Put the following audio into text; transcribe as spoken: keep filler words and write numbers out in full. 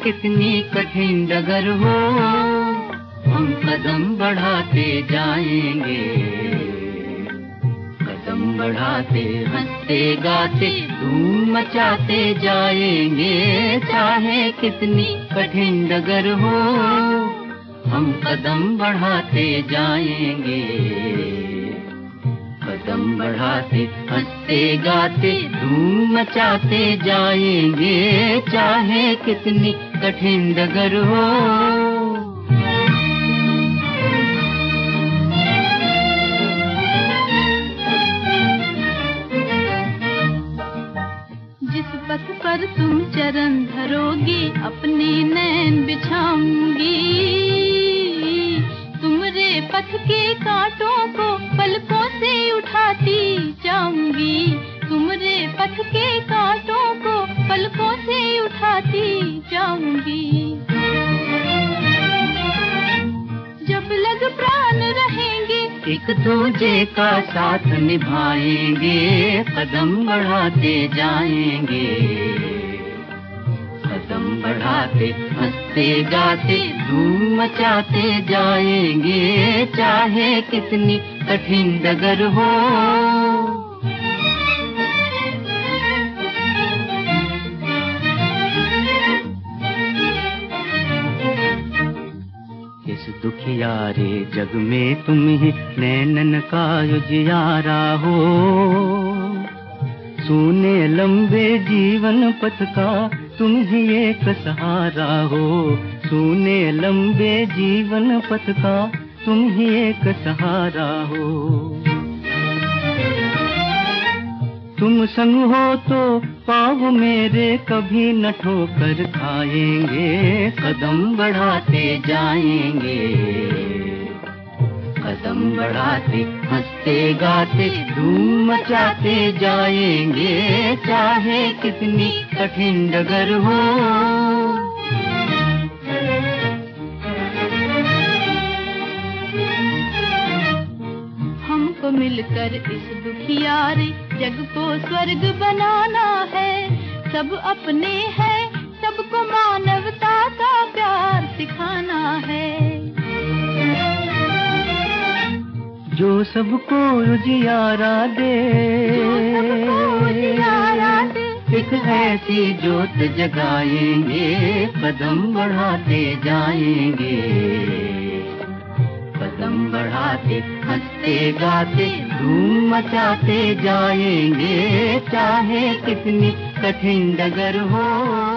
कितनी कठिन डगर हो, हम कदम बढ़ाते जाएंगे, कदम बढ़ाते हंसते गाते धूम मचाते जाएंगे। चाहे कितनी कठिन डगर हो, हम कदम बढ़ाते जाएंगे, कदम बढ़ाते हंसते गाते धूम मचाते जाएंगे। चाहे कितनी कठिन डगर हो। जिस पथ पर तुम चरण धरोगी, अपने नैन बिछाऊंगी, तुमरे पथ के कांटों को पलकों से उठाती जाऊंगी, तुमरे पथ के कांटों को पलकों से उठाती जाऊंगी। जब लग प्राण रहेंगे, एक दूजे का साथ निभाएंगे, कदम बढ़ाते जाएंगे, कदम बढ़ाते हंसते गाते धूम मचाते जाएंगे। चाहे कितनी कठिन डगर हो। इस दुखियारे जग में तुम ही नैनन का उजियारा हो, सूने लंबे जीवन पथ का तुम ही एक सहारा हो, सूने लंबे जीवन पथ का तुम ही एक सहारा हो। तुम संग हो तो पाँव मेरे कभी न ठोकर खाएंगे, कदम बढ़ाते जाएंगे, कदम बढ़ाते हंसते गाते धूम मचाते जाएंगे। चाहे कितनी कठिन डगर हो। हमको मिलकर इस दुखियारे जग को स्वर्ग बनाना है। सब अपने हैं, सबको मानवता का प्यार सिखाना है। जो सबको उजियारा दे, एक ऐसी जोत जगाएंगे, कदम बढ़ाते जाएंगे, कदम बढ़ाते हंसते गाते धूम मचाते जाएंगे। चाहे कितनी कठिन डगर हो।